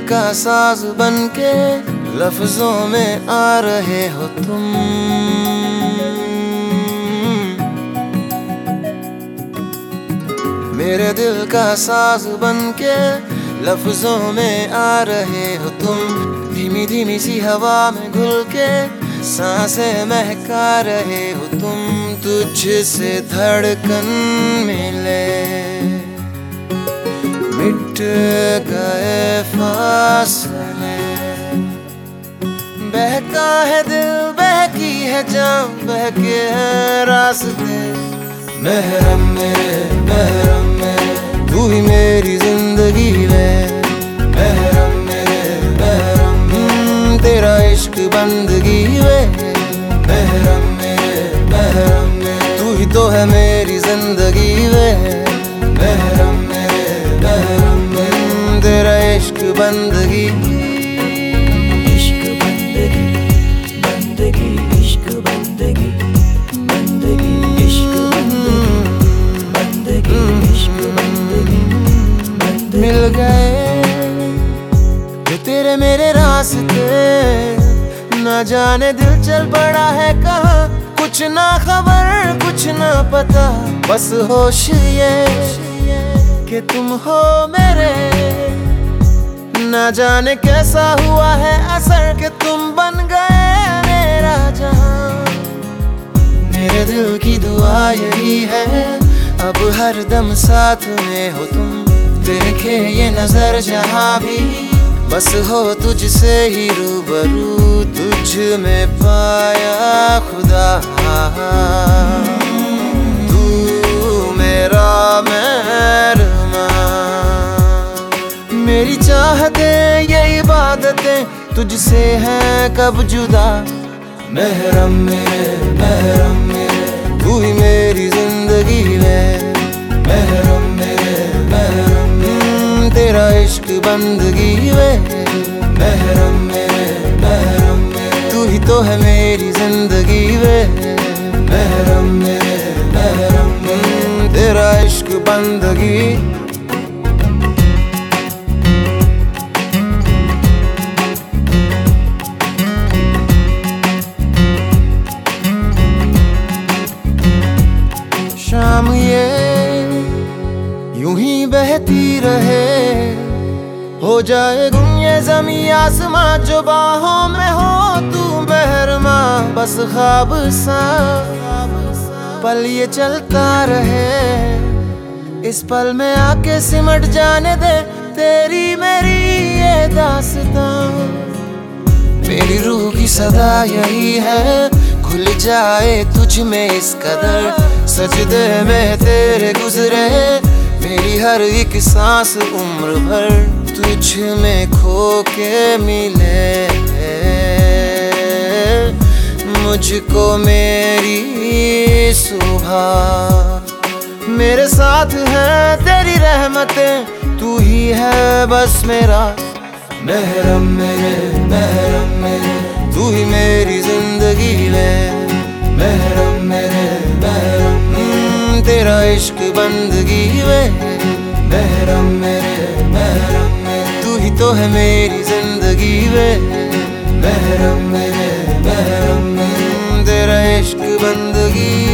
का साज बनके लफ्जों में आ रहे हो तुम। मेरे दिल का साज बनके लफ्जों में आ रहे हो तुम। धीमी धीमी सी हवा में घुल के सांसें महका रहे हो तुम। तुझसे धड़कन मिले मिट गए फासले। बहका है दिल बहकी है जान बहके हैं रास्ते। महरम मेरे तू ही मेरी जिंदगी में। महरम मेरे तेरा इश्क बंदगी में। महरम मेरे तू ही तो है मेरी जिंदगी में। महरम मेरे तेरा इश्क बंदगी। मिल गए जो तेरे मेरे रास्ते। न जाने दिल चल पड़ा है कहाँ। कुछ ना खबर कुछ ना पता बस होश ये कि तुम हो मेरे। न जाने कैसा हुआ है असर कि तुम बन गए मेरा जहां। मेरे दिल की दुआ यही है अब हर दम साथ में हो तुम। देखे ये नजर जहाँ भी बस हो तुझसे ही रूबरू। तुझ में पाया खुदा तू मेरा मेहरबान। मेरी चाहतें ये इबादतें तुझसे हैं कब जुदा। महरम मेरे तू ही मेरी जिंदगी में। महरम मेरे तेरा इश्क बंदगी में। महरम मेरे तू ही तो है मेरी जिंदगी में। महरम मेरे तेरा इश्क बंदगी। शाम ये यूं ही बहती रहे हो जाए गुम ये ज़मीं आसमां। जो बाहों में हो तू बहरमा बस ख्वाब सा पल ये चलता रहे। इस पल में आके सिमट जाने दे तेरी मेरी ये दास्तां। मेरी रूह की सदा यही है खुल जाए तुझ में इस कदर। सजदे में तेरे गुजरे मेरी हर एक सांस उम्र भर। तुझ में खो के मिले मुझको मेरी सुबह। मेरे साथ है तेरी रहमतें तू ही है बस मेरा। महरम मेरे तू ही मेरी जिंदगी में। महरम मेरे तेरा इश्क बंदगी में। महरम मेरे तू ही तो है मेरी जिंदगी में। महरम मेरे तेरा इश्क बंदगी।